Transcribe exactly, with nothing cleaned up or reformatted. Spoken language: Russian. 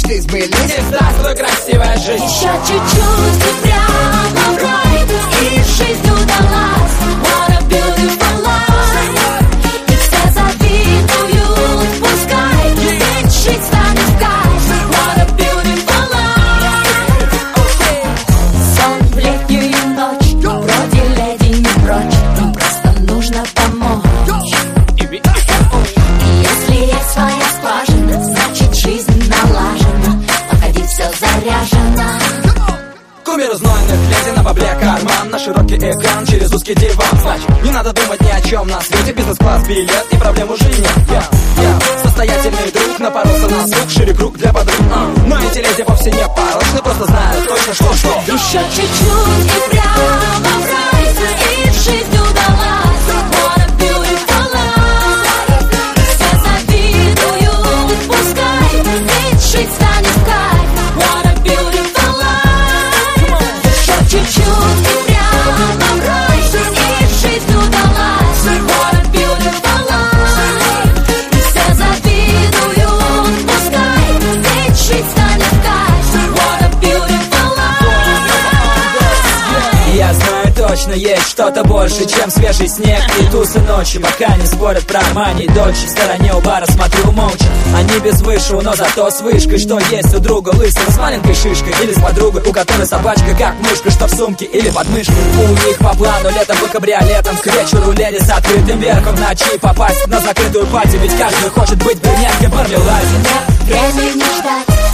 мечты сбылись. И здравствуй, красивая жизнь. Еще чуть-чуть и прямо в рай, и жизнь удалась. What a beautiful life. И все завидуют, пускай, ведь жить станет в кайф. What a beautiful life. Сон в летнюю ночь, вроде леди не прочь, им просто нужно помочь. Если есть своя скважина, значит жизнь налажена, походи, все заряжено. Кумир знойных леди на бабле карман, на широкий экран через узкий диван. Значит, не надо думать ни о чем на свете, бизнес-класс, билет и проблем уже нет. Я, я состоятельный друг, напоролся на звук, шире круг для подруг. а. Но эти леди вовсе не порочны, просто знают точно что-что. Еще чуть-чуть и прямо в рай, и жизнь удалась. What a beautiful life. Все завидуют, пускай, ведь жить станет в кайф. What a beautiful life. Еще чуть-чуть и прямо в рай, и жизнь удалась. What a beautiful life. Все завидуют, пускай, ведь жить станет в кайф. What a beautiful life. Я знаю точно, есть что-то больше, чем свежий снег и тусы ночи. Пока не спорят про Армани и Дольче, в стороне у бара смотрю молча. Они без высшего, но зато с вышкой. Что есть у друга лысого с маленькой шишкой, или с подругой, у которой собачка как мышка, что в сумке или под мышкой. У них по плану летом по кабриолетам, к вечеру леди с открытым верхом, в ночи попасть на закрытую пати, ведь каждый хочет быть брюнеткой в мармеладе. Времени ждать,